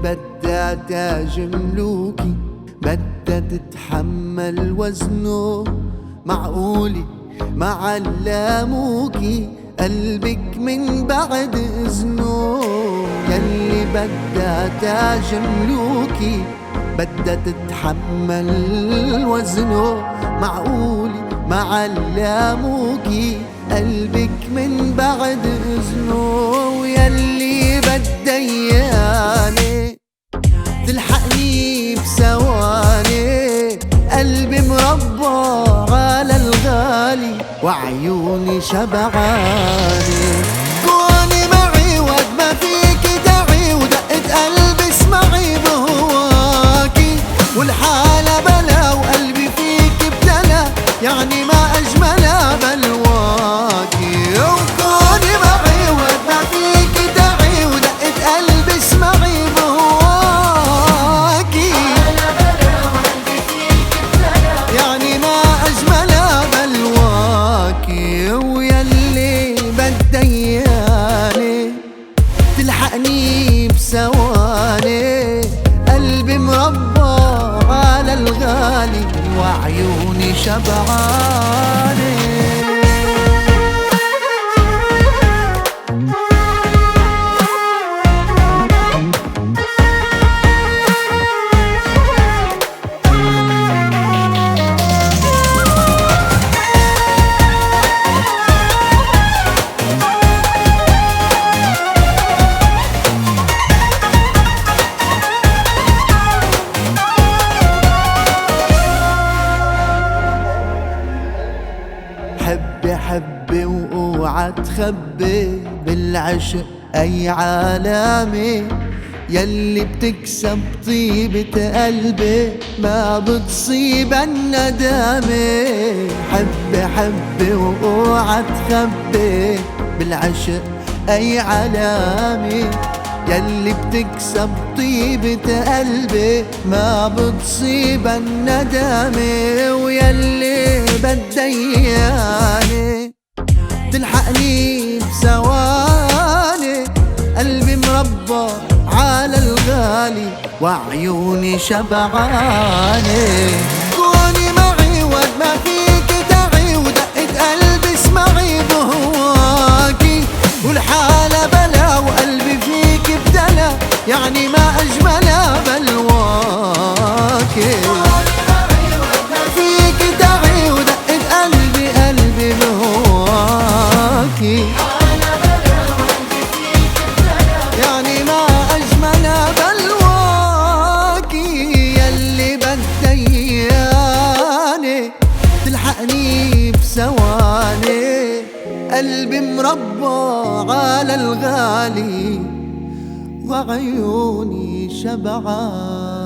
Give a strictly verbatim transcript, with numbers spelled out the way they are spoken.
بدها تاج ملوكي، بدها تتحمل وزنه. معقولي ما علموكي قلبك من بعد إذنه؟ يلي بدها تاج ملوكي، بدها تتحمل وزنه. معقولي ما علموكي قلبك من بعد إذنه؟ ويلي بدها إياني تلحقني بثواني، قلبي مربى على الغالي وعيوني شبعاني. كوني معي وقت ما فيكي دعي، ودقة قلبي اسمعي بهواكي، والحالة بلا وقلبي فيكي ابتلى، يعني ما أجملها بلواكي. وكوني معي وقت ما فيكي دعي، ودقة قلبي اسمعي بهواكي، يعني ما أجملها بلواكي. ويلي بدها إياني تلحقني بثواني، قلبي مربى على الغالي وعيوني شبعاني. حبي حبي واوعى تخبي بالعشق اي عالمي، يلي بتكسب طيبة قلبي ما بتصيب الندامة. حبي حبي واوعى تخبي بالعشق اي علامة، يلي بتكسب طيبة قلبي ما بتصيب الندامة. ويلي بدها إياني تلحقني بثواني، قلبي مربى على الغالي وعيوني شبعاني. كوني معي وقت ما فيكي دعي، ودقة قلبي اسمعي بهواكي، والحالة بلا وقلبي فيكي ابتلى، يعني ما أجملها بلواكي. فيكي دعي ودقة قلبي قلبي بهواكي، يعني ما أجملها بلواكي. يلي بدها إياني تلحقني بثواني، قلبي مربى على الغالي وعيوني شبعان.